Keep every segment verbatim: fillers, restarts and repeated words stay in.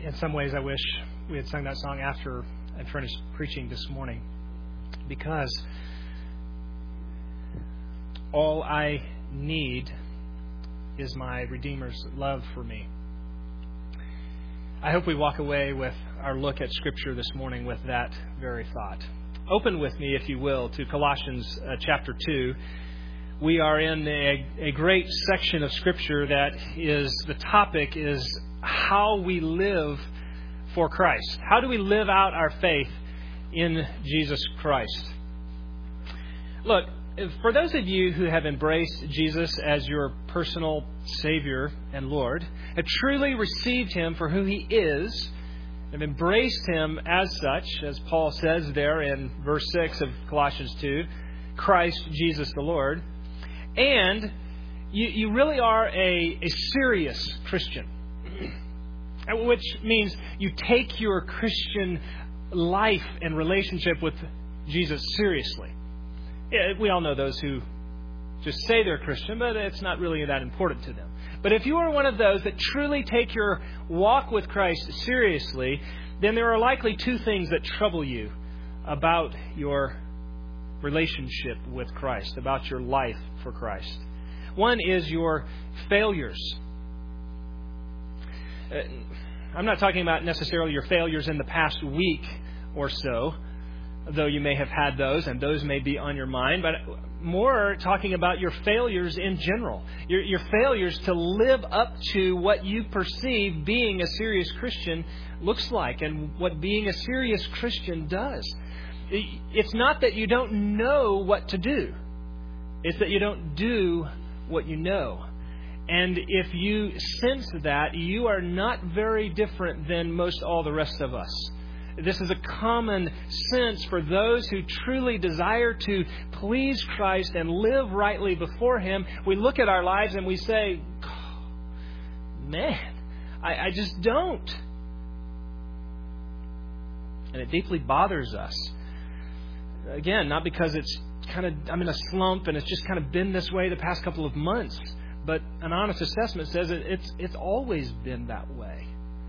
in some ways, I wish we had sung that song after I finished preaching this morning, because all I need is my Redeemer's love for me. I hope we walk away with our look at Scripture this morning with that very thought. Open with me, if you will, to Colossians uh, chapter two. We are in a, a great section of Scripture that is, the topic is how we live for Christ. How do we live out our faith in Jesus Christ? Look, for those of you who have embraced Jesus as your personal Savior and Lord, have truly received Him for who He is, have embraced Him as such, as Paul says there in verse six of Colossians two, Christ Jesus the Lord, and you, you really are a, a serious Christian, which means you take your Christian life and relationship with Jesus seriously. Yeah, we all know those who just say they're Christian, but it's not really that important to them. But if you are one of those that truly take your walk with Christ seriously, then there are likely two things that trouble you about your relationship with Christ, about your life for Christ. One is your failures. Uh, I'm not talking about necessarily your failures in the past week or so, though you may have had those, and those may be on your mind, but more talking about your failures in general. Your, your failures to live up to what you perceive being a serious Christian looks like, and what being a serious Christian does. It's not that you don't know what to do. It's that you don't do what you know. And if you sense that, you are not very different than most all the rest of us. This is a common sense for those who truly desire to please Christ and live rightly before Him. We look at our lives and we say, oh, man, I, I just don't. And it deeply bothers us. Again, not because it's kind of, I'm in a slump and it's just kind of been this way the past couple of months. But an honest assessment says it, it's it's always been that way.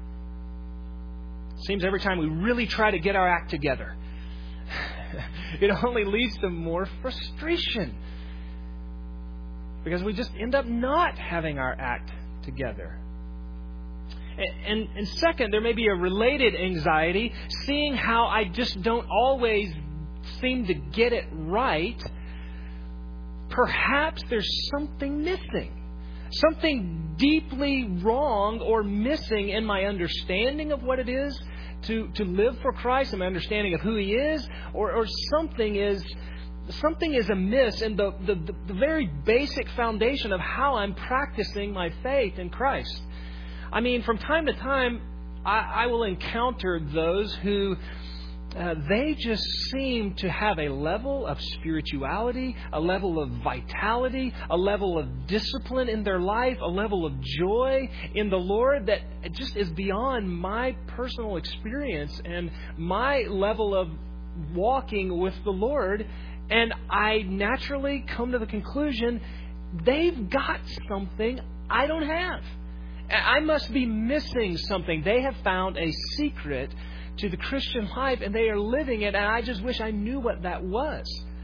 It seems every time we really try to get our act together, it only leads to more frustration. Because we just end up not having our act together. And, and, and second, there may be a related anxiety, seeing how I just don't always seem to get it right. Perhaps there's something missing. Something deeply wrong or missing in my understanding of what it is to, to live for Christ, and my understanding of who He is, or, or something is something is amiss in the, the, the very basic foundation of how I'm practicing my faith in Christ. I mean, from time to time, I, I will encounter those who Uh, they just seem to have a level of spirituality, a level of vitality, a level of discipline in their life, a level of joy in the Lord that just is beyond my personal experience and my level of walking with the Lord. And I naturally come to the conclusion, they've got something I don't have. I must be missing something. They have found a secret to the Christian life, and they are living it, and I just wish I knew what that was.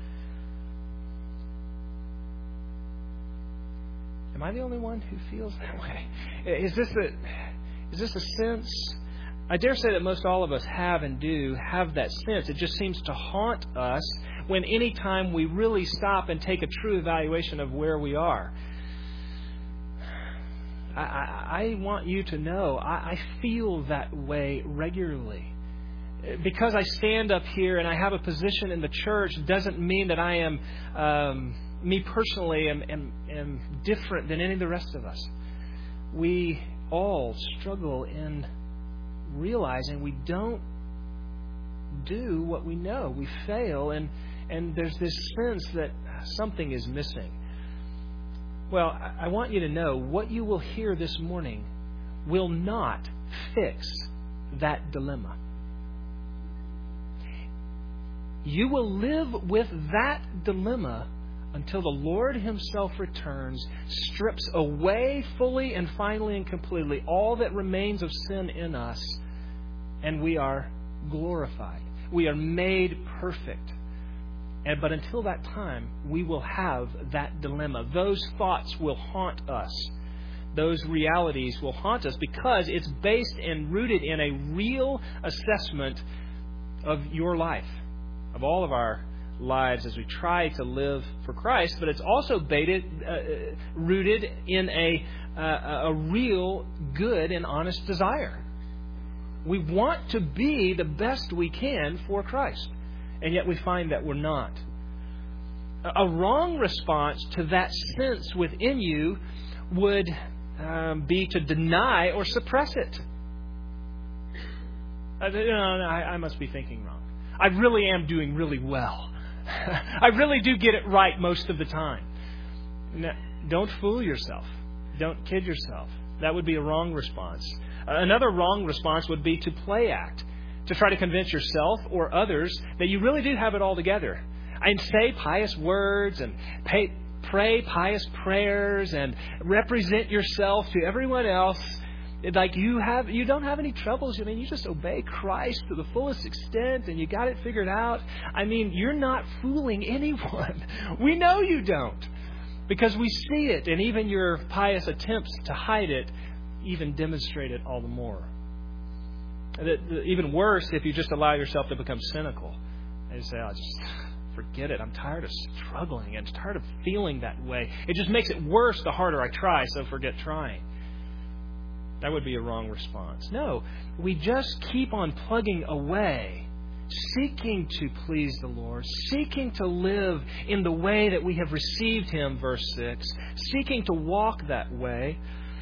Am I the only one who feels that way? Is this a, is this a sense? I dare say that most all of us have and do have that sense. It just seems to haunt us when any time we really stop and take a true evaluation of where we are. I, I, I want you to know I, I feel that way regularly. Because I stand up here and I have a position in the church doesn't mean that I am, um, me personally, am, am, am different than any of the rest of us. We all struggle in realizing we don't do what we know. We fail, and, and there's this sense that something is missing. Well, I want you to know what you will hear this morning will not fix that dilemma. You will live with that dilemma until the Lord Himself returns, strips away fully and finally and completely all that remains of sin in us, and we are glorified. We are made perfect. And, but until that time, we will have that dilemma. Those thoughts will haunt us. Those realities will haunt us because it's based and rooted in a real assessment of your life, of all of our lives as we try to live for Christ. But it's also baited, uh, rooted in a, uh, a real good and honest desire. We want to be the best we can for Christ. And yet we find that we're not. A wrong response to that sense within you would um, be to deny or suppress it. Uh, you know, I, I must be thinking wrong. I really am doing really well. I really do get it right most of the time. Now, don't fool yourself. Don't kid yourself. That would be a wrong response. Another wrong response would be to play act, to try to convince yourself or others that you really do have it all together. And say pious words and pay, pray pious prayers and represent yourself to everyone else like you have. You don't have any troubles. I mean, you just obey Christ to the fullest extent and you got it figured out. I mean, you're not fooling anyone. We know you don't, because we see it, and even your pious attempts to hide it even demonstrate it all the more. Even worse, if you just allow yourself to become cynical and say, "I'll just forget it. I'm tired of struggling and tired of feeling that way. It just makes it worse the harder I try, so forget trying." That would be a wrong response. No, we just keep on plugging away, seeking to please the Lord, seeking to live in the way that we have received Him, verse six, seeking to walk that way,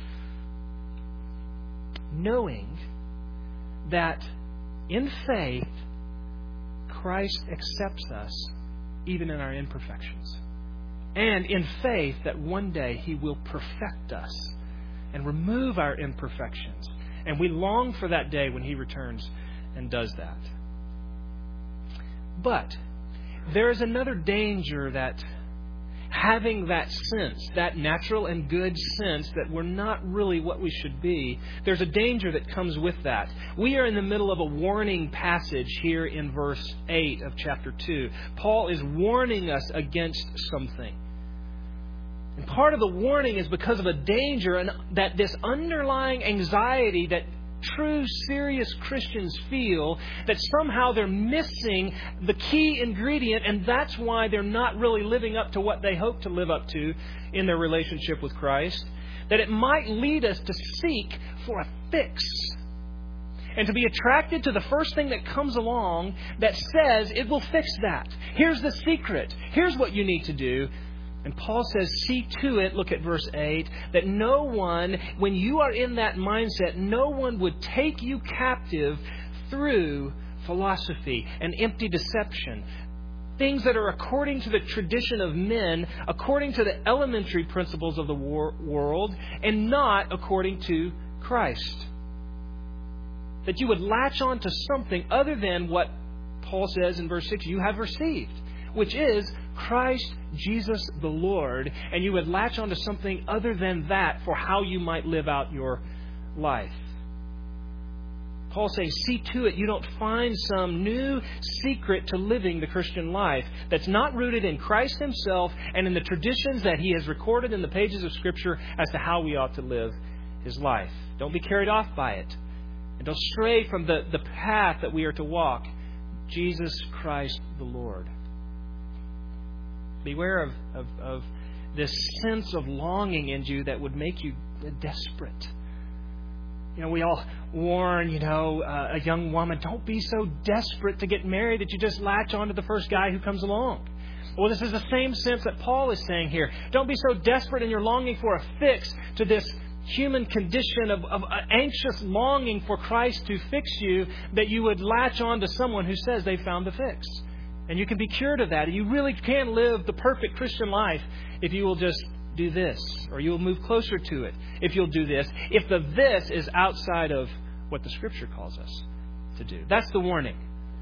knowing that in faith, Christ accepts us even in our imperfections. And in faith that one day He will perfect us and remove our imperfections. And we long for that day when He returns and does that. But there is another danger that having that sense, that natural and good sense that we're not really what we should be, there's a danger that comes with that. We are in the middle of a warning passage here in verse eight of chapter two. Paul is warning us against something. And part of the warning is because of a danger, and that this underlying anxiety that true, serious Christians feel, that somehow they're missing the key ingredient, and that's why they're not really living up to what they hope to live up to in their relationship with Christ. That it might lead us to seek for a fix and to be attracted to the first thing that comes along that says it will fix that. Here's the secret. Here's what you need to do. And Paul says, see to it, look at verse eight, that no one, when you are in that mindset, no one would take you captive through philosophy and empty deception. Things that are according to the tradition of men, according to the elementary principles of the war- world, and not according to Christ. That you would latch on to something other than what Paul says in verse six you have received, which is Christ Jesus the Lord, and you would latch onto something other than that for how you might live out your life. Paul's saying, see to it you don't find some new secret to living the Christian life that's not rooted in Christ Himself and in the traditions that He has recorded in the pages of Scripture as to how we ought to live His life. Don't be carried off by it. And don't stray from the, the path that we are to walk. Jesus Christ the Lord. Beware of, of, of this sense of longing in you that would make you desperate. You know, we all warn, you know, uh, a young woman, don't be so desperate to get married that you just latch on to the first guy who comes along. Well, this is the same sense that Paul is saying here. Don't be so desperate in your longing for a fix to this human condition of, of anxious longing for Christ to fix you that you would latch on to someone who says they found the fix. And you can be cured of that. You really can live the perfect Christian life if you will just do this, or you will move closer to it if you'll do this, if the this is outside of what the Scripture calls us to do. That's the warning.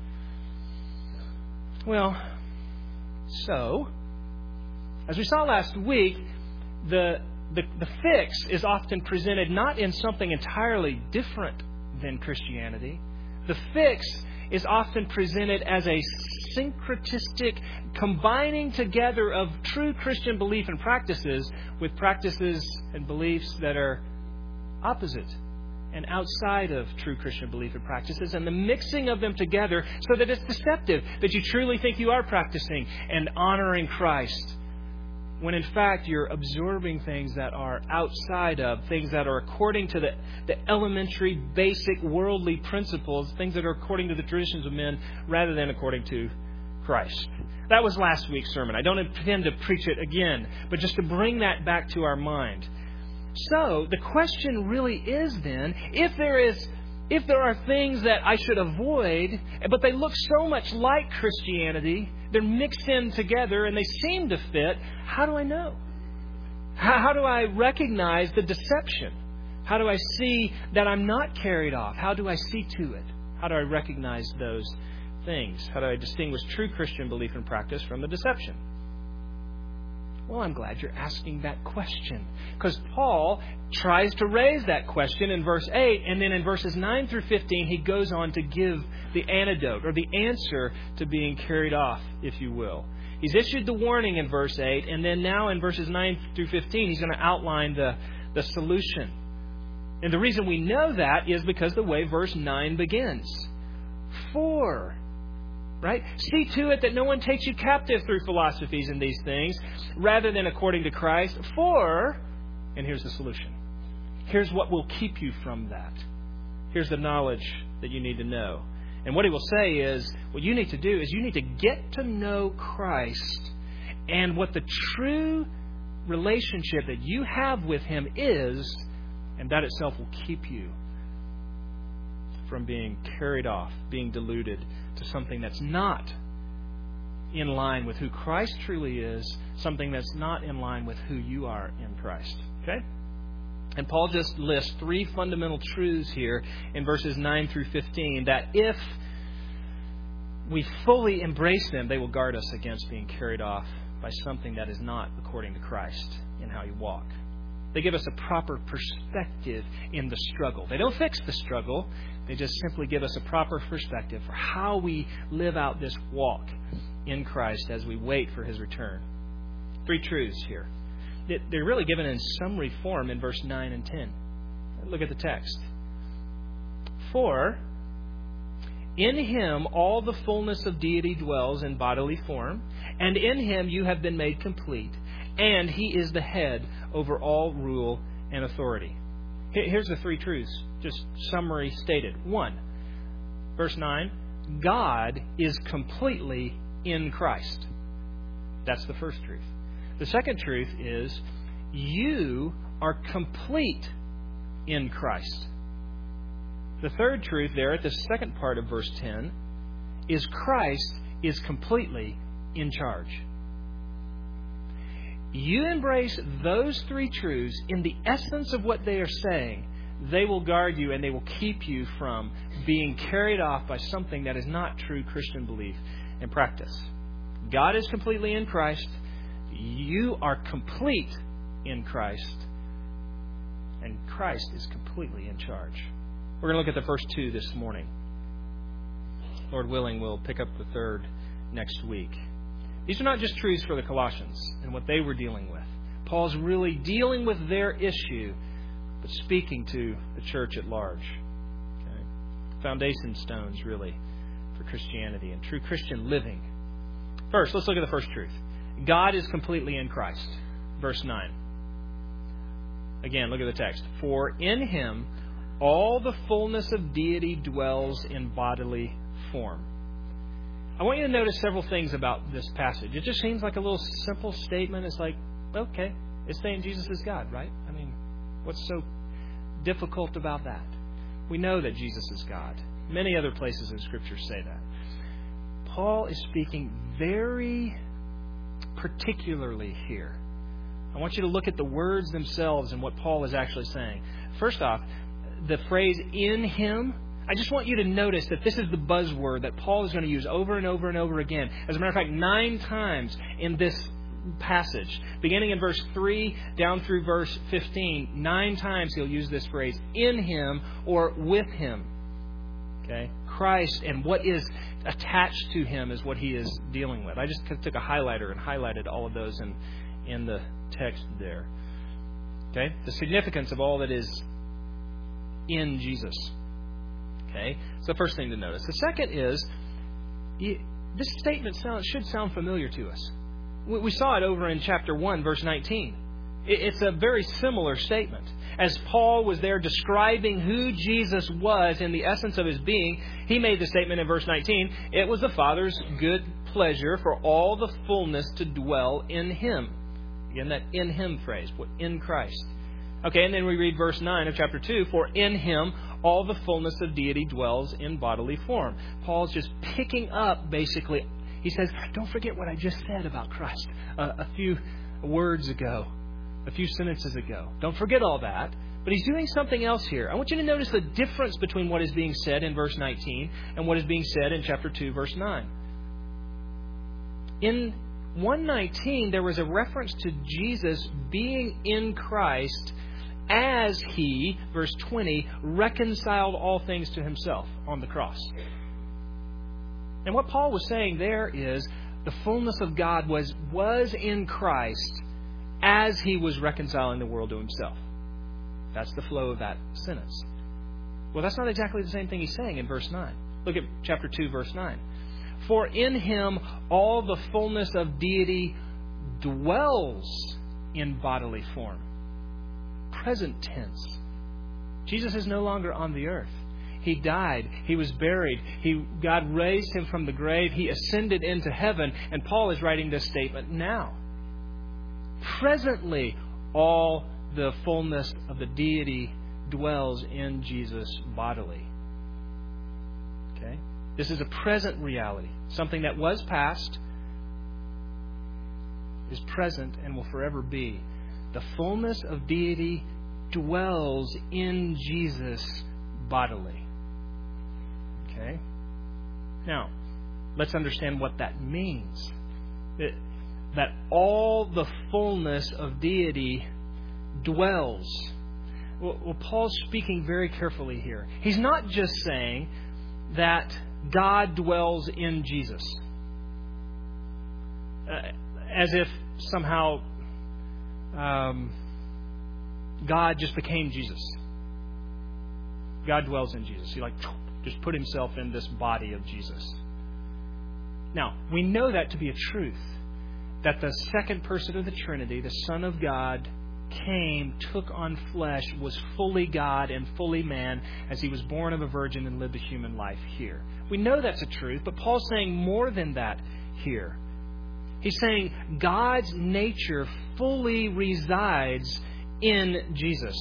Well, so, as we saw last week, the, the, the fix is often presented not in something entirely different than Christianity, The fix is often presented as a syncretistic combining together of true Christian belief and practices with practices and beliefs that are opposite and outside of true Christian belief and practices, and the mixing of them together so that it's deceptive, that you truly think you are practicing and honoring Christ, when in fact you're absorbing things that are outside of, things that are according to the, the elementary, basic, worldly principles, things that are according to the traditions of men rather than according to Christ. That was last week's sermon. I don't intend to preach it again, but just to bring that back to our mind. So, the question really is then, if there is, if there are things that I should avoid, but they look so much like Christianity, they're mixed in together and they seem to fit, how do I know? How, how do I recognize the deception? How do I see that I'm not carried off? How do I see to it? How do I recognize those things? How do I distinguish true Christian belief and practice from the deception? Well, I'm glad you're asking that question, because Paul tries to raise that question in verse eight, and then in verses nine through fifteen, he goes on to give the antidote, or the answer to being carried off, if you will. He's issued the warning in verse eight, and then now in verses nine through fifteen, he's going to outline the, the solution. And the reason we know that is because the way verse nine begins. For... Right? See to it that no one takes you captive through philosophies and these things, rather than according to Christ. For, and here's the solution. Here's what will keep you from that. Here's the knowledge that you need to know. And what he will say is, what you need to do is you need to get to know Christ and what the true relationship that you have with Him is, and that itself will keep you from being carried off, being deluded to something that's not in line with who Christ truly is, something that's not in line with who you are in Christ. Okay? And Paul just lists three fundamental truths here in verses nine through fifteen that if we fully embrace them, they will guard us against being carried off by something that is not according to Christ in how you walk. They give us a proper perspective in the struggle. They don't fix the struggle. They just simply give us a proper perspective for how we live out this walk in Christ as we wait for His return. Three truths here. They're really given in summary form in verse nine and ten. Look at the text. For in Him all the fullness of deity dwells in bodily form, and in Him you have been made complete, and He is the head over all rule and authority. Here's the three truths, just summary stated. One, verse nine, God is completely in Christ. That's the first truth. The second truth is you are complete in Christ. The third truth there at the second part of verse ten is Christ is completely in charge. You embrace those three truths in the essence of what they are saying, they will guard you and they will keep you from being carried off by something that is not true Christian belief and practice. God is completely in Christ. You are complete in Christ. And Christ is completely in charge. We're going to look at the first two this morning. Lord willing, we'll pick up the third next week. These are not just truths for the Colossians and what they were dealing with. Paul's really dealing with their issue, but speaking to the church at large. Okay? Foundation stones, really, for Christianity and true Christian living. First, let's look at the first truth. God is completely in Christ. Verse nine. Again, look at the text. For in Him all the fullness of deity dwells in bodily form. I want you to notice several things about this passage. It just seems like a little simple statement. It's like, okay, it's saying Jesus is God, right? I mean, what's so difficult about that? We know that Jesus is God. Many other places in Scripture say that. Paul is speaking very particularly here. I want you to look at the words themselves and what Paul is actually saying. First off, the phrase in Him, I just want you to notice that this is the buzzword that Paul is going to use over and over and over again. As a matter of fact, nine times in this passage, beginning in verse three down through verse fifteen, nine times he'll use this phrase, in Him or with Him. Okay? Christ and what is attached to him is what he is dealing with. I just took a highlighter and highlighted all of those in, in the text there. Okay? The significance of all that is in Jesus. Okay? It's the first thing to notice. The second is, this statement sound, should sound familiar to us. We saw it over in chapter one, verse nineteen. It's a very similar statement. As Paul was there describing who Jesus was in the essence of his being, he made the statement in verse nineteen, it was the Father's good pleasure for all the fullness to dwell in him. Again, that in him phrase, in Christ. Okay, and then we read verse nine of chapter two, for in him all the fullness of deity dwells in bodily form. Paul's just picking up, basically, he says, don't forget what I just said about Christ uh, a few words ago, a few sentences ago. Don't forget all that. But he's doing something else here. I want you to notice the difference between what is being said in verse nineteen and what is being said in chapter two, verse nine. In one nineteen, there was a reference to Jesus being in Christ as he, verse twenty, reconciled all things to himself on the cross. And what Paul was saying there is the fullness of God was, was in Christ as he was reconciling the world to himself. That's the flow of that sentence. Well, that's not exactly the same thing he's saying in verse nine. Look at chapter two, verse nine. For in him all the fullness of deity dwells in bodily form. Present tense. Jesus is no longer on the earth. He died. He was buried. He, God raised him from the grave. He ascended into heaven. And Paul is writing this statement now. Presently, all the fullness of the deity dwells in Jesus bodily. Okay? This is a present reality. Something that was past is present and will forever be. The fullness of deity dwells in Jesus bodily. Okay? Now, let's understand what that means. That, that all the fullness of deity dwells. Well, well, Paul's speaking very carefully here. He's not just saying that God dwells in Jesus. Uh, as if somehow um, God just became Jesus. God dwells in Jesus. He like just put himself in this body of Jesus. Now, we know that to be a truth. That the second person of the Trinity, the Son of God, came, took on flesh, was fully God and fully man as he was born of a virgin and lived a human life here. We know that's a truth, but Paul's saying more than that here. He's saying God's nature fully resides in Jesus.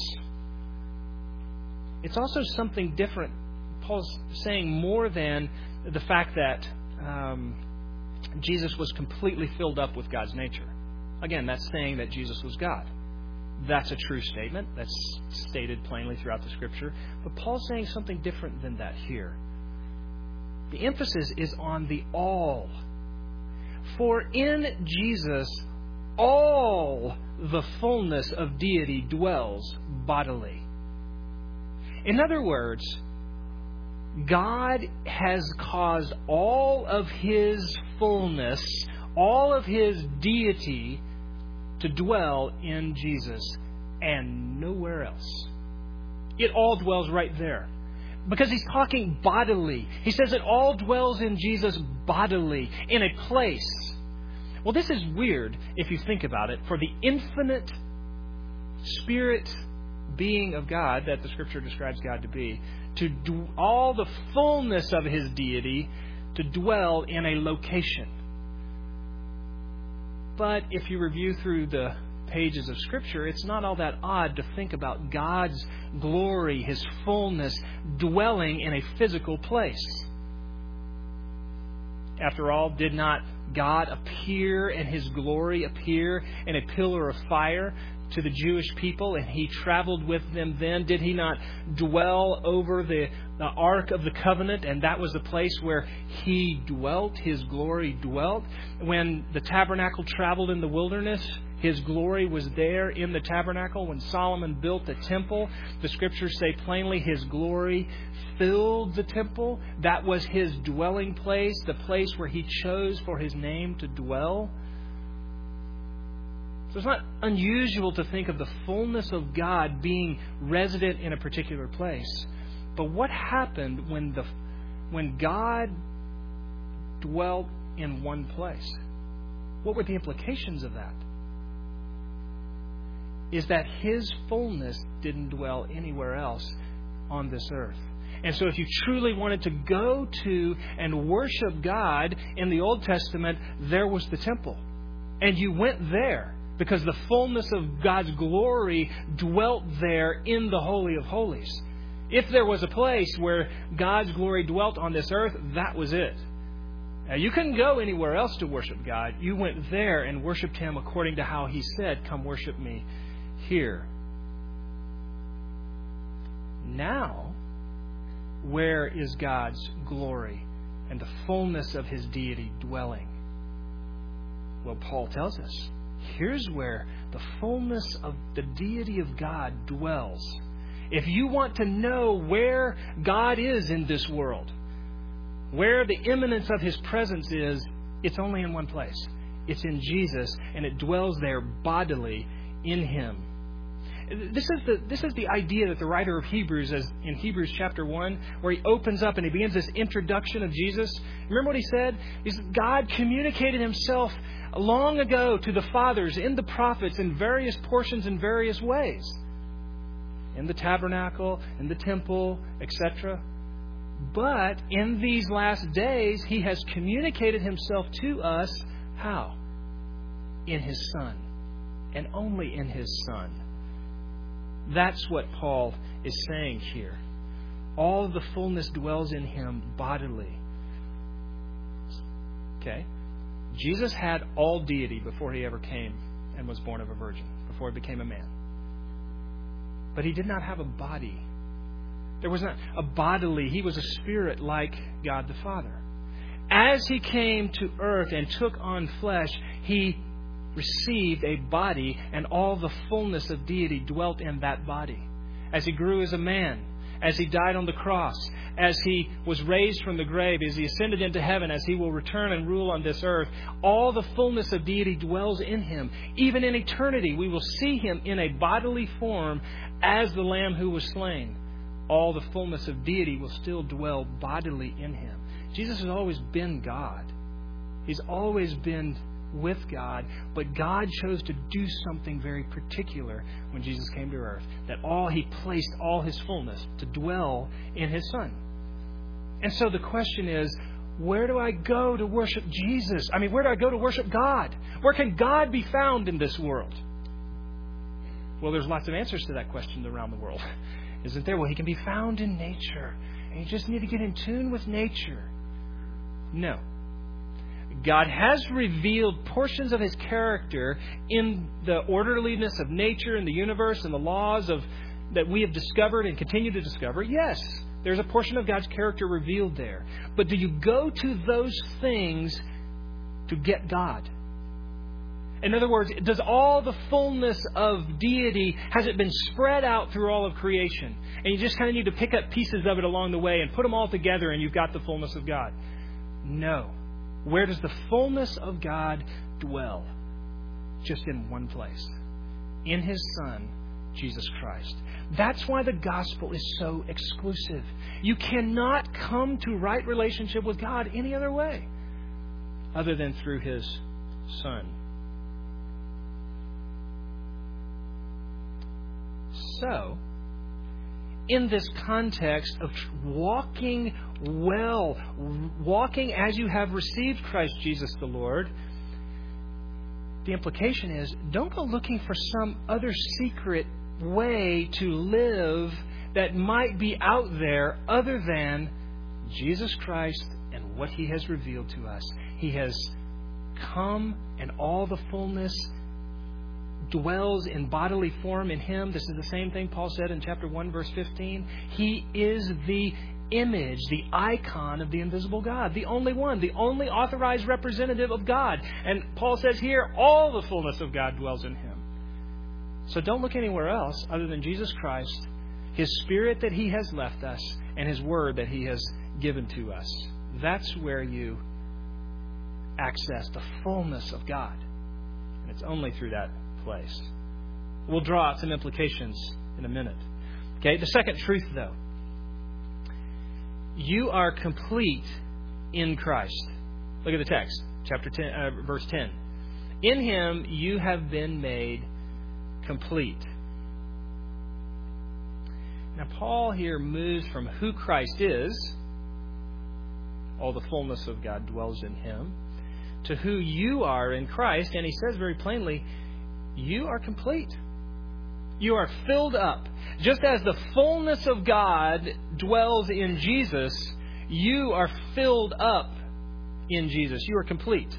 It's also something different. Paul's saying more than the fact that um, Jesus was completely filled up with God's nature. Again, that's saying that Jesus was God. That's a true statement. That's stated plainly throughout the Scripture. But Paul's saying something different than that here. The emphasis is on the all. For in Jesus, all the fullness of deity dwells bodily. In other words, God has caused all of His fullness, all of His deity to dwell in Jesus and nowhere else. It all dwells right there. Because He's talking bodily. He says it all dwells in Jesus bodily, in a place. Well, this is weird if you think about it. For the infinite Spirit being of God that the Scripture describes God to be, to do all the fullness of His deity to dwell in a location. But if you review through the pages of Scripture, it's not all that odd to think about God's glory, His fullness, dwelling in a physical place. After all, did not God appear and His glory appear in a pillar of fire to the Jewish people, and He traveled with them then? Did He not dwell over the, the Ark of the Covenant, and that was the place where He dwelt, His glory dwelt? When the tabernacle traveled in the wilderness, His glory was there in the tabernacle. When Solomon built the temple, the Scriptures say plainly His glory filled the temple. That was His dwelling place, the place where He chose for His name to dwell. So it's not unusual to think of the fullness of God being resident in a particular place. But what happened when the when God dwelt in one place? What were the implications of that? Is that His fullness didn't dwell anywhere else on this earth. And so if you truly wanted to go to and worship God in the Old Testament, there was the temple. And you went there because the fullness of God's glory dwelt there in the Holy of Holies. If there was a place where God's glory dwelt on this earth, that was it. Now, you couldn't go anywhere else to worship God. You went there and worshiped Him according to how He said, "Come worship me here." Now, where is God's glory and the fullness of His deity dwelling? Well, Paul tells us, here's where the fullness of the deity of God dwells. If you want to know where God is in this world, where the imminence of His presence is, it's only in one place. It's in Jesus, and it dwells there bodily in Him. This is the this is the idea that the writer of Hebrews, as in Hebrews chapter one, where he opens up and he begins this introduction of Jesus. Remember what he said? He said, God communicated Himself long ago to the fathers in the prophets in various portions in various ways. In the tabernacle, in the temple, et cetera. But in these last days, He has communicated Himself to us, how? In His Son. And only in His Son. That's what Paul is saying here. All of the fullness dwells in Him bodily. Okay? Jesus had all deity before He ever came and was born of a virgin, before He became a man. But He did not have a body. There was not a bodily, He was a spirit like God the Father. As He came to earth and took on flesh, He received a body, and all the fullness of deity dwelt in that body. As He grew as a man, as He died on the cross, as He was raised from the grave, as He ascended into heaven, as He will return and rule on this earth, all the fullness of deity dwells in Him. Even in eternity, we will see Him in a bodily form as the Lamb who was slain. All the fullness of deity will still dwell bodily in Him. Jesus has always been God. He's always been with God, but God chose to do something very particular when Jesus came to earth. That all He placed all His fullness to dwell in His Son. And so the question is, where do I go to worship Jesus? I mean, where do I go to worship God? Where can God be found in this world? Well, there's lots of answers to that question around the world. Isn't there? Well, He can be found in nature. And you just need to get in tune with nature. No. God has revealed portions of His character in the orderliness of nature and the universe and the laws of that we have discovered and continue to discover. Yes, there's a portion of God's character revealed there. But do you go to those things to get God? In other words, does all the fullness of deity, has it been spread out through all of creation? And you just kind of need to pick up pieces of it along the way and put them all together and you've got the fullness of God? No. Where does the fullness of God dwell? Just in one place. In His Son, Jesus Christ. That's why the gospel is so exclusive. You cannot come to right relationship with God any other way other than through His Son. So, in this context of walking well, walking as you have received Christ Jesus the Lord, the implication is, don't go looking for some other secret way to live that might be out there other than Jesus Christ and what He has revealed to us. He has come and all the fullness dwells in bodily form in Him. This is the same thing Paul said in chapter one, verse fifteen. He is the image, the icon of the invisible God, the only one, the only authorized representative of God. And Paul says here, all the fullness of God dwells in Him. So don't look anywhere else other than Jesus Christ, His Spirit that He has left us, and His Word that He has given to us. That's where you access the fullness of God. And it's only through that place. We'll draw out some implications in a minute. Okay, the second truth, though. You are complete in Christ. Look at the text, chapter ten, uh, verse ten. In Him you have been made complete. Now, Paul here moves from who Christ is, all the fullness of God dwells in Him, to who you are in Christ. And he says very plainly, you are complete. You are filled up. Just as the fullness of God dwells in Jesus, you are filled up in Jesus. You are complete.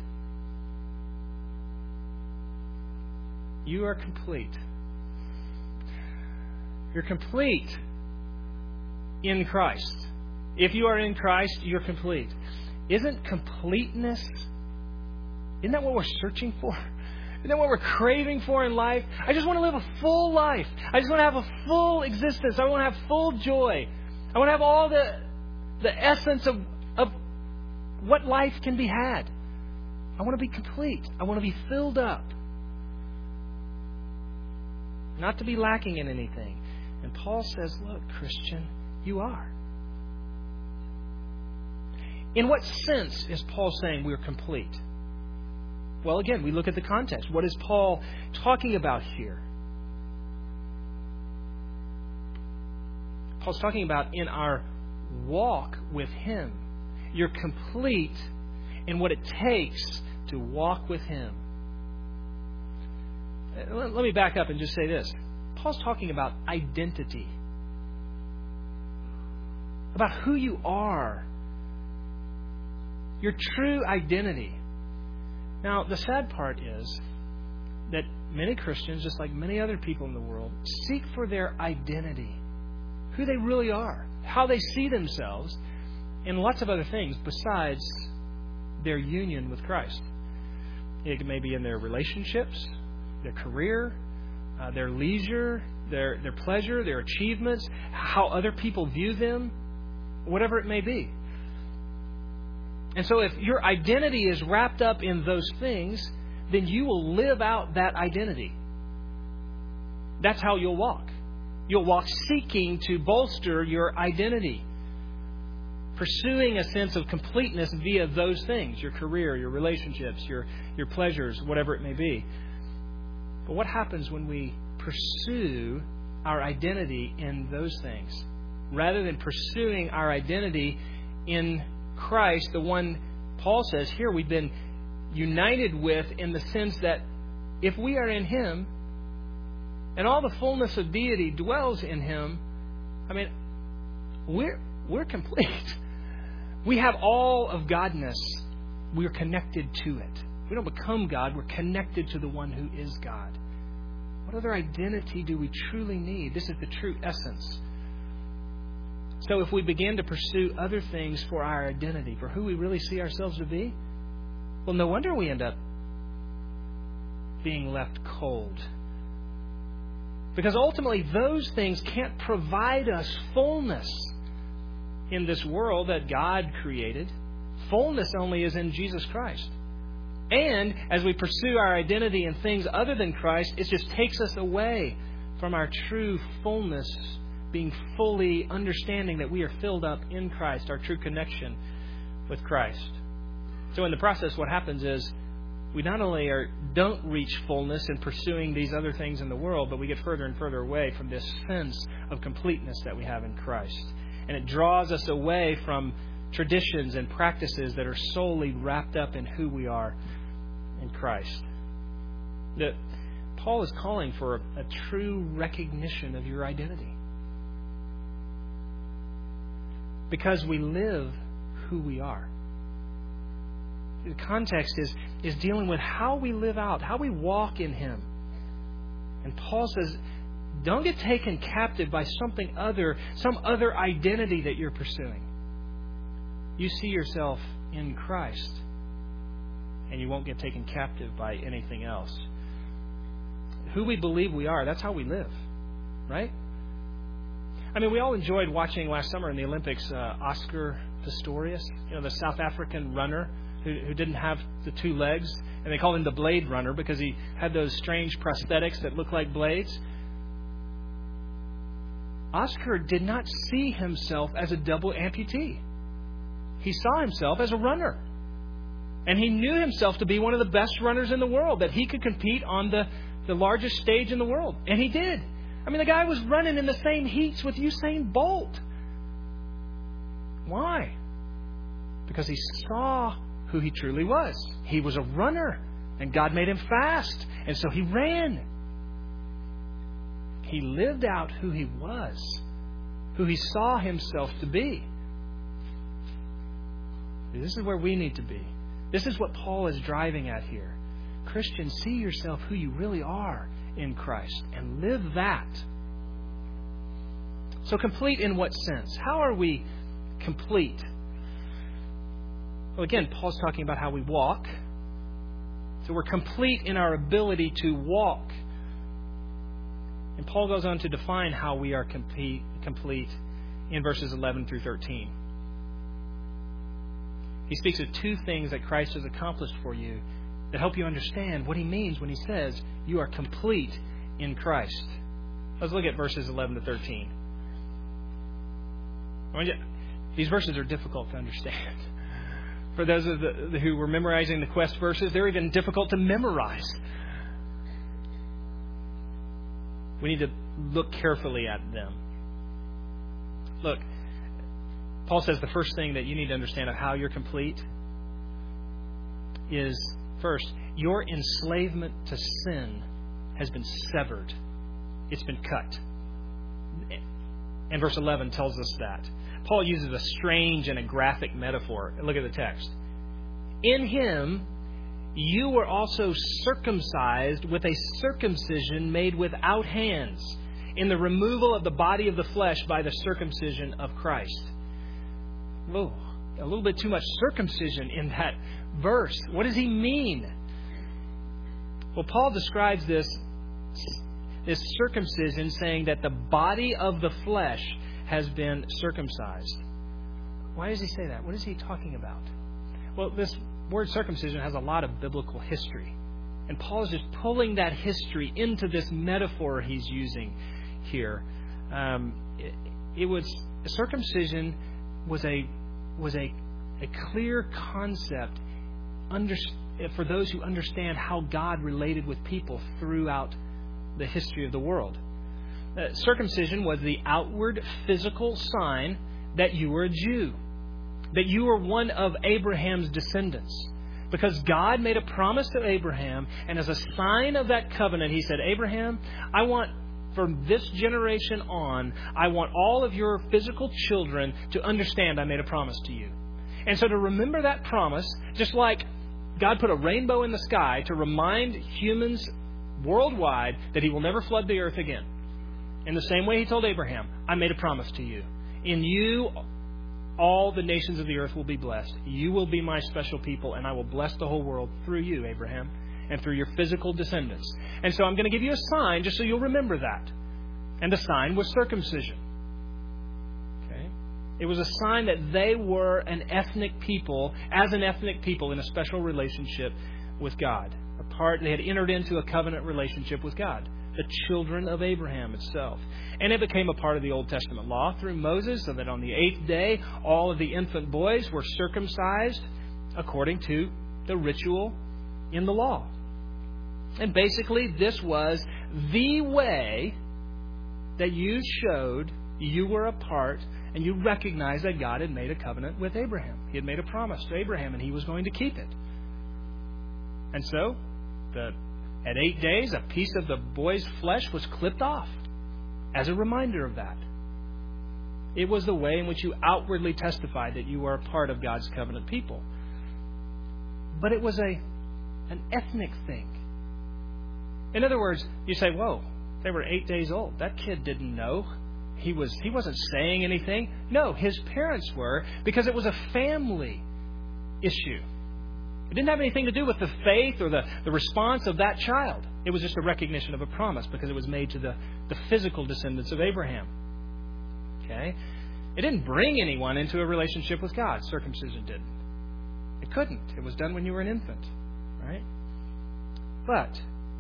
You are complete. You're complete in Christ. If you are in Christ, you're complete. Isn't completeness, isn't that what we're searching for? Isn't that what we're craving for in life? I just want to live a full life. I just want to have a full existence. I want to have full joy. I want to have all the the essence of, of what life can be had. I want to be complete. I want to be filled up. Not to be lacking in anything. And Paul says, look, Christian, you are. In what sense is Paul saying we're complete? Well, again, we look at the context. What is Paul talking about here? Paul's talking about in our walk with Him. You're complete in what it takes to walk with Him. Let me back up and just say this. Paul's talking about identity. About who you are. Your true identity. Now, the sad part is that many Christians, just like many other people in the world, seek for their identity. Who they really are. How they see themselves. And lots of other things besides their union with Christ. It may be in their relationships, their career, uh, their leisure, their, their pleasure, their achievements, how other people view them, whatever it may be. And so if your identity is wrapped up in those things, then you will live out that identity. That's how you'll walk. You'll walk seeking to bolster your identity. Pursuing a sense of completeness via those things. Your career, your relationships, your, your pleasures, whatever it may be. But what happens when we pursue our identity in those things? Rather than pursuing our identity in Christ, the one Paul says here we've been united with, in the sense that if we are in Him and all the fullness of deity dwells in Him, I mean, we're we're complete. We have all of Godness. We're connected to it. We don't become God. We're connected to the one who is God. What other identity do we truly need? This is the true essence. So if we begin to pursue other things for our identity, for who we really see ourselves to be, well, no wonder we end up being left cold. Because ultimately, those things can't provide us fullness in this world that God created. Fullness only is in Jesus Christ. And as we pursue our identity in things other than Christ, it just takes us away from our true fullness, being fully understanding that we are filled up in Christ, our true connection with Christ. So in the process, what happens is we not only are, don't reach fullness in pursuing these other things in the world, but we get further and further away from this sense of completeness that we have in Christ. And it draws us away from traditions and practices that are solely wrapped up in who we are in Christ. The, Paul is calling for a, a true recognition of your identity. Because we live who we are. The context is, is dealing with how we live out, how we walk in Him. And Paul says, don't get taken captive by something other, some other identity that you're pursuing. You see yourself in Christ, and you won't get taken captive by anything else. Who we believe we are, that's how we live, right? I mean, we all enjoyed watching last summer in the Olympics uh, Oscar Pistorius, you know, the South African runner who, who didn't have the two legs. And they called him the Blade Runner because he had those strange prosthetics that looked like blades. Oscar did not see himself as a double amputee. He saw himself as a runner. And he knew himself to be one of the best runners in the world, that he could compete on the, the largest stage in the world. And he did. I mean, the guy was running in the same heats with Usain Bolt. Why? Because he saw who he truly was. He was a runner, and God made him fast, and so he ran. He lived out who he was, who he saw himself to be. This is where we need to be. This is what Paul is driving at here. Christian, see yourself who you really are in Christ and live that. So complete in what sense? How are we complete? Well, again, Paul's talking about how we walk. So we're complete in our ability to walk. And Paul goes on to define how we are complete, complete in verses eleven through thirteen. He speaks of two things that Christ has accomplished for you that help you understand what he means when he says you are complete in Christ. Let's look at verses eleven to thirteen. These verses are difficult to understand. For those of the, who were memorizing the Quest verses, they're even difficult to memorize. We need to look carefully at them. Look, Paul says the first thing that you need to understand of how you're complete is, first, your enslavement to sin has been severed. It's been cut. And verse eleven tells us that. Paul uses a strange and a graphic metaphor. Look at the text. In him, you were also circumcised with a circumcision made without hands, in the removal of the body of the flesh by the circumcision of Christ. Whoa, a little bit too much circumcision in that verse. What does he mean? Well, Paul describes this, this circumcision saying that the body of the flesh has been circumcised. Why does he say that? What is he talking about? Well, this word circumcision has a lot of biblical history. And Paul is just pulling that history into this metaphor he's using here. Um, it, it was circumcision was a was a a clear concept under, for those who understand how God related with people throughout the history of the world. Uh, circumcision was the outward physical sign that you were a Jew, that you were one of Abraham's descendants. Because God made a promise to Abraham, and as a sign of that covenant, he said, Abraham, I want, from this generation on, I want all of your physical children to understand I made a promise to you. And so to remember that promise, just like God put a rainbow in the sky to remind humans worldwide that he will never flood the earth again. In the same way he told Abraham, I made a promise to you. In you, all the nations of the earth will be blessed. You will be my special people, and I will bless the whole world through you, Abraham, and through your physical descendants. And so I'm going to give you a sign just so you'll remember that. And the sign was circumcision. Okay? It was a sign that they were an ethnic people, as an ethnic people, in a special relationship with God. A part, they had entered into a covenant relationship with God. The children of Abraham itself. And it became a part of the Old Testament law through Moses, so that on the eighth day, all of the infant boys were circumcised according to the ritual in the law. And basically, this was the way that you showed you were a part and you recognized that God had made a covenant with Abraham. He had made a promise to Abraham, and he was going to keep it. And so, the At eight days, a piece of the boy's flesh was clipped off as a reminder of that. It was the way in which you outwardly testified that you were a part of God's covenant people. But it was a an ethnic thing. In other words, you say, whoa, They were eight days old. That kid didn't know. He was he wasn't saying anything. No, his parents were, because it was a family issue. It didn't have anything to do with the faith or the, the response of that child. It was just a recognition of a promise because it was made to the, the physical descendants of Abraham. Okay? It didn't bring anyone into a relationship with God. Circumcision did. It couldn't. It was done when you were an infant. Right? But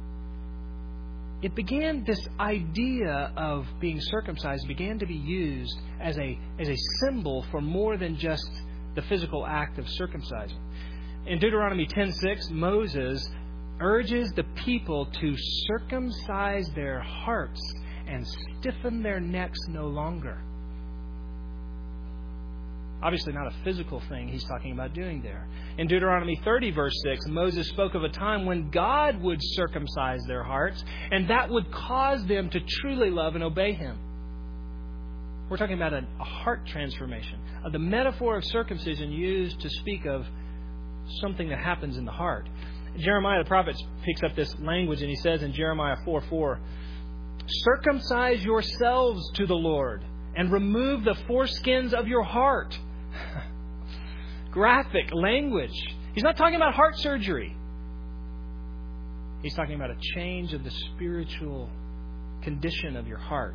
it began, this idea of being circumcised began to be used as a as a symbol for more than just the physical act of circumcising. In Deuteronomy ten six, Moses urges the people to circumcise their hearts and stiffen their necks no longer. Obviously not a physical thing he's talking about doing there. In Deuteronomy thirty, verse six, Moses spoke of a time when God would circumcise their hearts, and that would cause them to truly love and obey Him. We're talking about a, a heart transformation. Uh, the metaphor of circumcision used to speak of something that happens in the heart. Jeremiah the prophet picks up this language, and he says in Jeremiah four four, "Circumcise yourselves to the Lord, and remove the foreskins of your heart." Graphic language. He's not talking about heart surgery. He's talking about a change of the spiritual condition of your heart.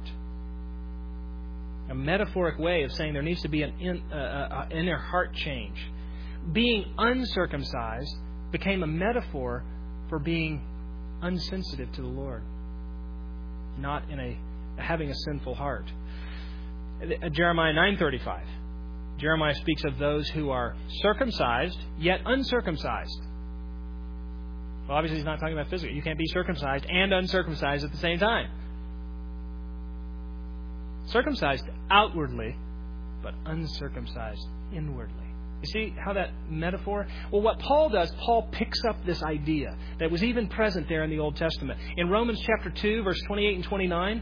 A metaphoric way of saying there needs to be an in, uh, uh, inner heart change. Being uncircumcised became a metaphor for being unsensitive to the Lord, not in a having a sinful heart. Jeremiah nine thirty-five. Jeremiah speaks of those who are circumcised yet uncircumcised. Well, obviously he's not talking about physical. You can't be circumcised and uncircumcised at the same time. Circumcised outwardly, but uncircumcised inwardly. You see how that metaphor? Well, what Paul does, Paul picks up this idea that was even present there in the Old Testament. In Romans chapter two, verse twenty-eight and twenty-nine,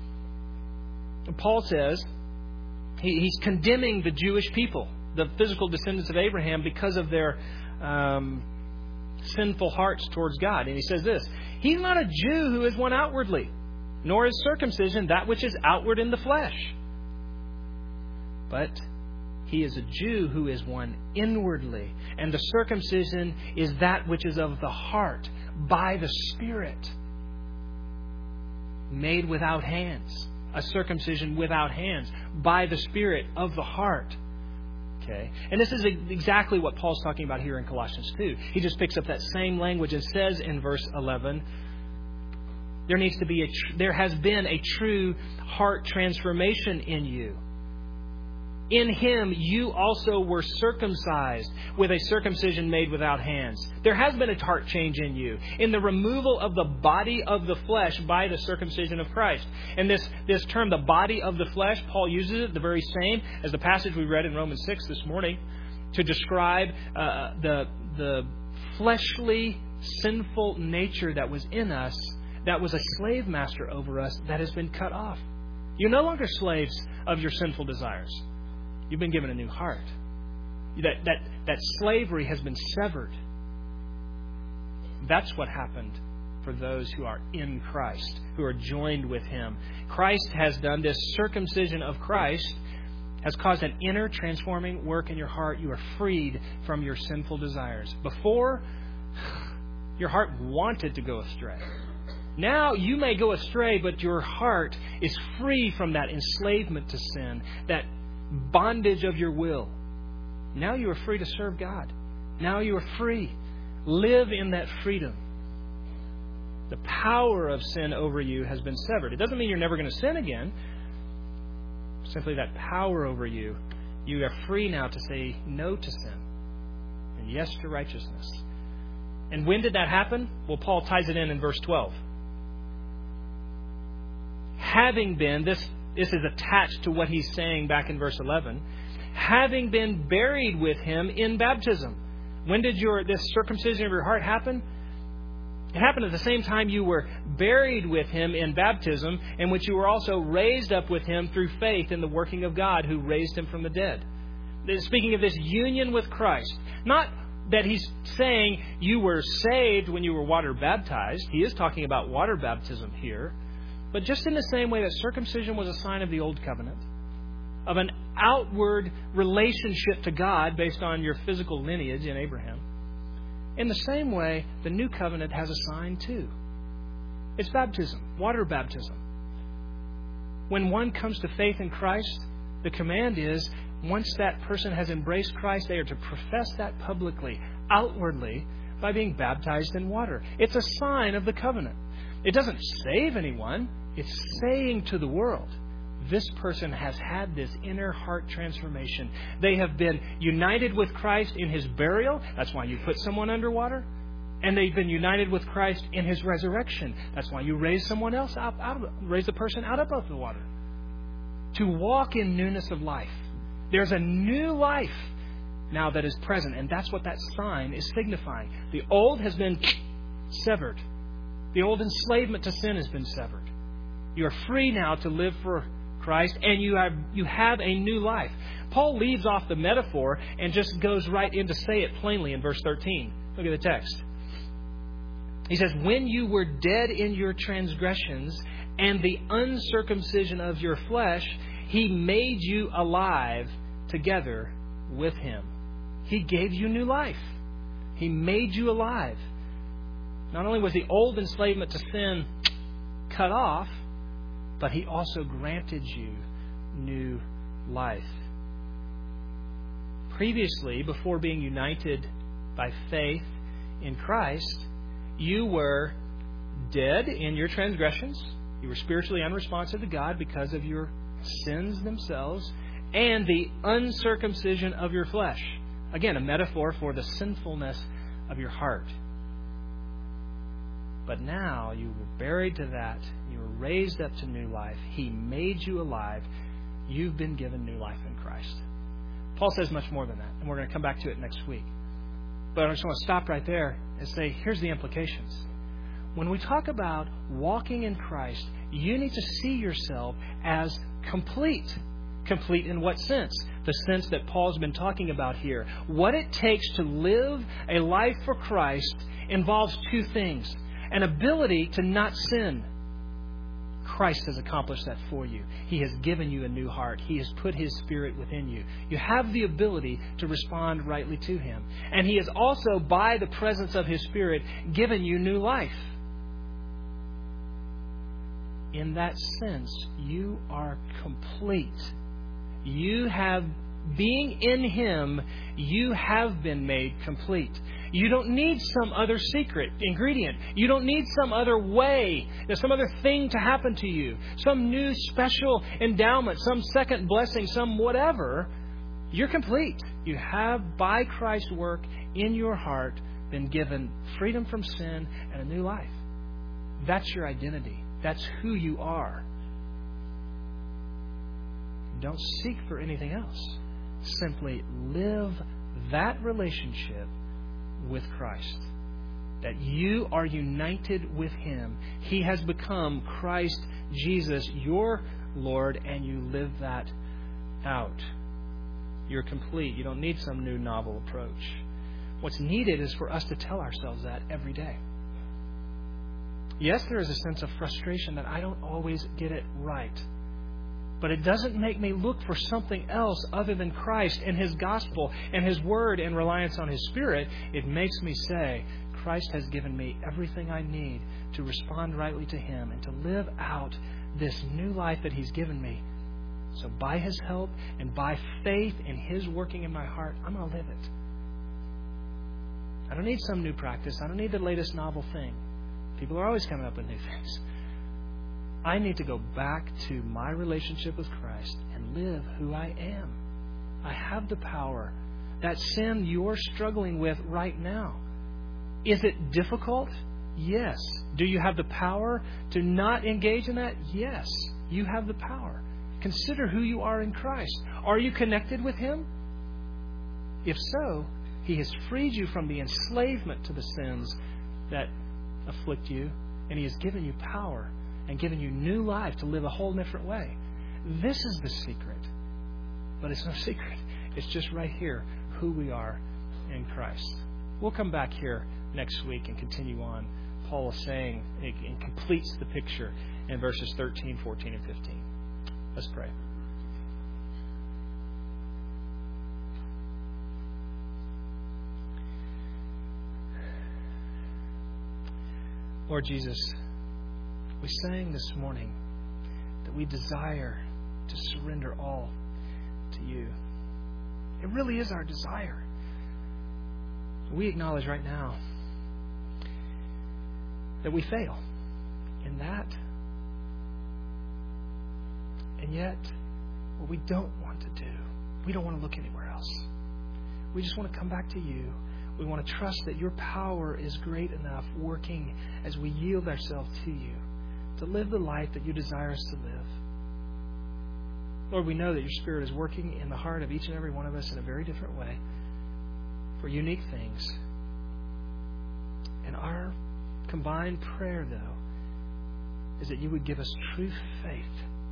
Paul says, he, he's condemning the Jewish people, the physical descendants of Abraham, because of their um, sinful hearts towards God. And he says this, "He's not a Jew who is one outwardly, nor is circumcision that which is outward in the flesh. But he is a Jew who is one inwardly, and the circumcision is that which is of the heart, by the Spirit, made without hands." A circumcision without hands, by the Spirit of the heart. Okay, and this is exactly what Paul's talking about here in Colossians two. He just picks up that same language and says in verse eleven, there needs to be a tr- there has been a true heart transformation in you. In Him you also were circumcised with a circumcision made without hands. There has been a heart change in you, in the removal of the body of the flesh by the circumcision of Christ. And this, this term, the body of the flesh, Paul uses it the very same as the passage we read in Romans six this morning to describe uh, the, the fleshly, sinful nature that was in us, that was a slave master over us, that has been cut off. You're no longer slaves of your sinful desires. You've been given a new heart. That, that, that slavery has been severed. That's what happened for those who are in Christ, who are joined with Him. Christ has done this. Circumcision of Christ has caused an inner transforming work in your heart. You are freed from your sinful desires. Before, your heart wanted to go astray. Now you may go astray, but your heart is free from that enslavement to sin, that bondage of your will. Now you are free to serve God. Now you are free. Live in that freedom. The power of sin over you has been severed. It doesn't mean you're never going to sin again. Simply that power over you. You are free now to say no to sin and yes to righteousness. And when did that happen? Well, Paul ties it in in verse twelve. Having been, this This is attached to what he's saying back in verse eleven. Having been buried with Him in baptism. When did your this circumcision of your heart happen? It happened at the same time you were buried with Him in baptism, in which you were also raised up with Him through faith in the working of God who raised Him from the dead. Speaking of this union with Christ, not that he's saying you were saved when you were water baptized. He is talking about water baptism here. But just in the same way that circumcision was a sign of the old covenant, of an outward relationship to God based on your physical lineage in Abraham, in the same way, the new covenant has a sign too. It's baptism, water baptism. When one comes to faith in Christ, the command is, once that person has embraced Christ, they are to profess that publicly, outwardly, by being baptized in water. It's a sign of the covenant. It doesn't save anyone. It's saying to the world, this person has had this inner heart transformation. They have been united with Christ in His burial. That's why you put someone underwater. And they've been united with Christ in His resurrection. That's why you raise someone else out, out of, raise the person out above the water. To walk in newness of life. There's a new life now that is present, and that's what that sign is signifying. The old has been severed. The old enslavement to sin has been severed. You are free now to live for Christ, and you have you have a new life. Paul leaves off the metaphor and just goes right in to say it plainly in verse thirteen. Look at the text. He says, when you were dead in your transgressions and the uncircumcision of your flesh, He made you alive together with Him. He gave you new life. He made you alive. Not only was the old enslavement to sin cut off, but He also granted you new life. Previously, before being united by faith in Christ, you were dead in your transgressions. You were spiritually unresponsive to God because of your sins themselves and the uncircumcision of your flesh. Again, a metaphor for the sinfulness of your heart. But now you were buried to that. You were raised up to new life. He made you alive. You've been given new life in Christ. Paul says much more than that, and we're going to come back to it next week. But I just want to stop right there and say, here's the implications. When we talk about walking in Christ, you need to see yourself as complete. Complete in what sense? The sense that Paul's been talking about here. What it takes to live a life for Christ involves two things. An ability to not sin. Christ has accomplished that for you. He has given you a new heart. He has put His Spirit within you. You have the ability to respond rightly to Him. And He has also, by the presence of His Spirit, given you new life. In that sense, you are complete. You have, being in Him, you have been made complete. You don't need some other secret ingredient. You don't need some other way, some other thing to happen to you, some new special endowment, some second blessing, some whatever. You're complete. You have, by Christ's work in your heart, been given freedom from sin and a new life. That's your identity. That's who you are. Don't seek for anything else. Simply live that relationship with Christ. That you are united with Him. He has become Christ Jesus, your Lord, and you live that out. You're complete. You don't need some new novel approach. What's needed is for us to tell ourselves that every day. Yes, there is a sense of frustration that I don't always get it right. But it doesn't make me look for something else other than Christ and His gospel and His word and reliance on His Spirit. It makes me say, Christ has given me everything I need to respond rightly to Him and to live out this new life that He's given me. So by His help and by faith in His working in my heart, I'm going to live it. I don't need some new practice. I don't need the latest novel thing. People are always coming up with new things. I need to go back to my relationship with Christ and live who I am. I have the power. That sin you're struggling with right now, is it difficult? Yes. Do you have the power to not engage in that? Yes. You have the power. Consider who you are in Christ. Are you connected with Him? If so, He has freed you from the enslavement to the sins that afflict you, and He has given you power and given you new life to live a whole different way. This is the secret. But it's no secret. It's just right here, who we are in Christ. We'll come back here next week and continue on Paul is saying and completes the picture in verses thirteen, fourteen, and fifteen. Let's pray. Lord Jesus, we sang this morning that we desire to surrender all to you. It really is our desire. We acknowledge right now that we fail in that. And yet, what we don't want to do, we don't want to look anywhere else. We just want to come back to you. We want to trust that your power is great enough working as we yield ourselves to you to live the life that you desire us to live. Lord, we know that your Spirit is working in the heart of each and every one of us in a very different way for unique things. And our combined prayer, though, is that you would give us true faith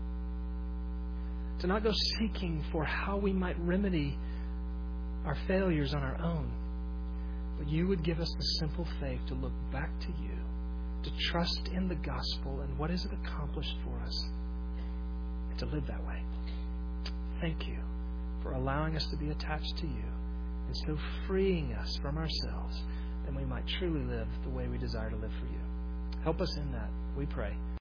to not go seeking for how we might remedy our failures on our own, but you would give us the simple faith to look back to you, to trust in the gospel and what is it accomplished for us, and to live that way. Thank you for allowing us to be attached to you and so freeing us from ourselves that we might truly live the way we desire to live for you. Help us in that, we pray.